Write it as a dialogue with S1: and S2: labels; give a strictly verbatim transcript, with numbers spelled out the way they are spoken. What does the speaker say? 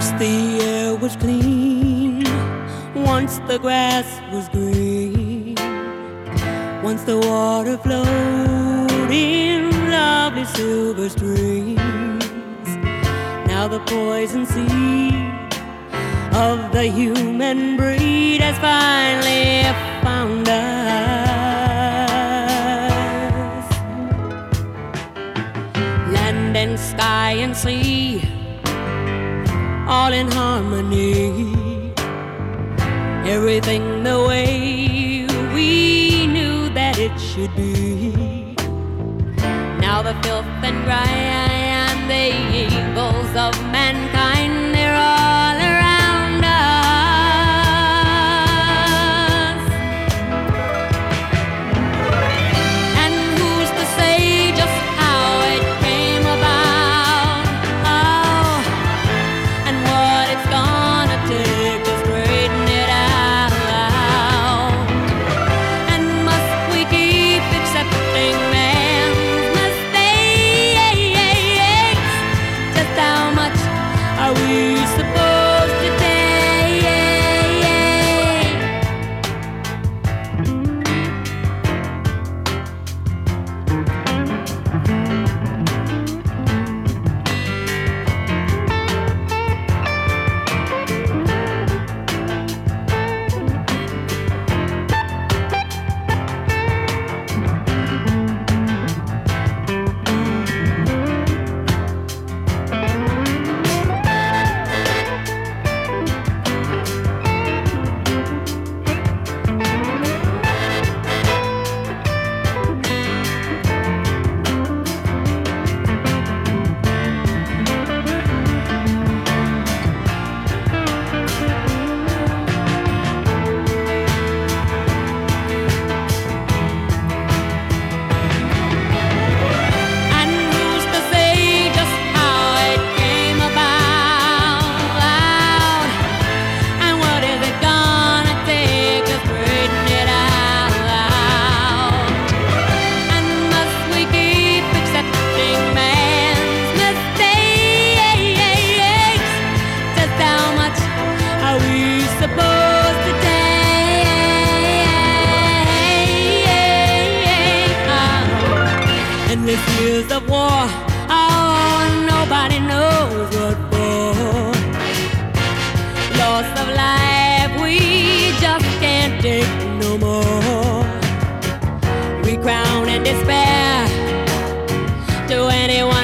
S1: Once the air was clean, once the grass was green, once the water flowed in lovely silver streams. Now the poison seed of the human breed has finally found us. Land and sky and sea, all in harmony, everything the way we knew that it should be. Now the filth and grime and the evils of mankind, they're all around us. And who's to say just how it came about? Oh, and what it's gonna take to straighten it out. And must we keep accepting man's mistakes? Just how much are we supposed to take? Supposed to take endless years of war, oh, nobody knows what for. Loss of life, we just can't take no more. We crown and despair to anyone